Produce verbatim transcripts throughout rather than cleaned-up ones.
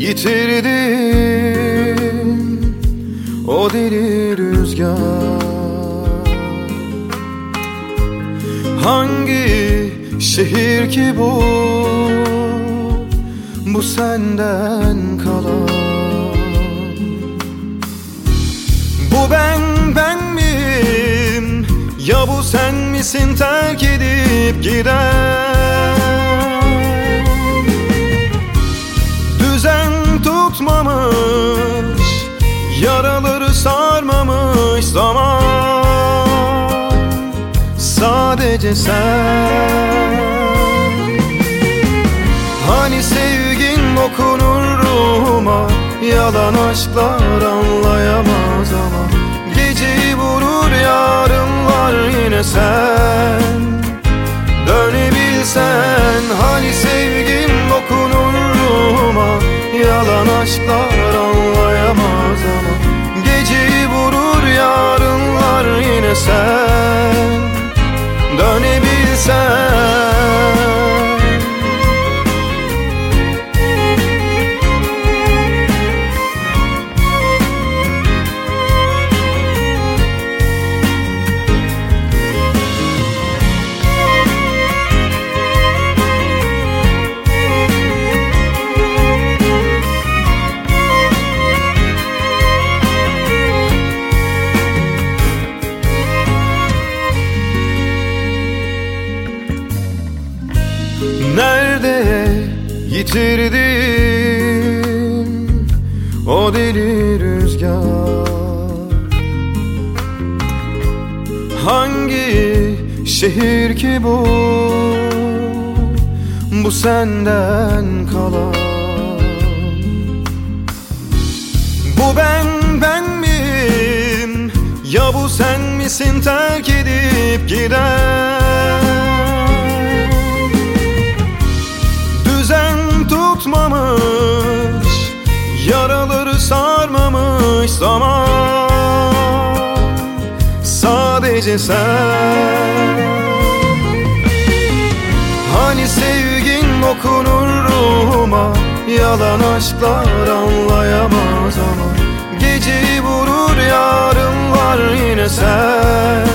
yitirdim o deli rüzgar. Hangi şehir ki bu, bu senden kalan? Bu ben, ben miyim, ya bu sen misin terk edip giden? Düzen tutmamış, yaraları sarmamış zaman. Sadece sen. Hani sevgin dokunur ruhuma, yalan aşklar anlayamaz ama geceyi vurur yarınlar yine sen. Dönebilsen, hani sevgin dokunur ruhuma, yalan aşklar anlayamaz ama geceyi vurur yarınlar yine sen. Dönebilsen. Nerede yitirdim o deli rüzgar? Hangi şehir ki bu, bu senden kalan? Bu ben, ben miyim, ya bu sen misin terk edip giden? Tutmamış, yaraları sarmamış zaman. Sadece sen. Hani sevgin dokunur ruhuma, yalan aşklar anlayamaz ama geceyi vurur yarınlar yine sen.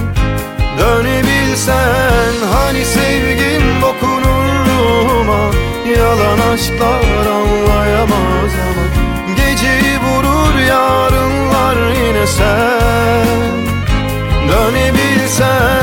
Dönebilsen, hani sevgin dokunur ruhuma, yalan aşklar anlayamaz ama geceyi vurur yarınlar yine sen. Dönebilsen.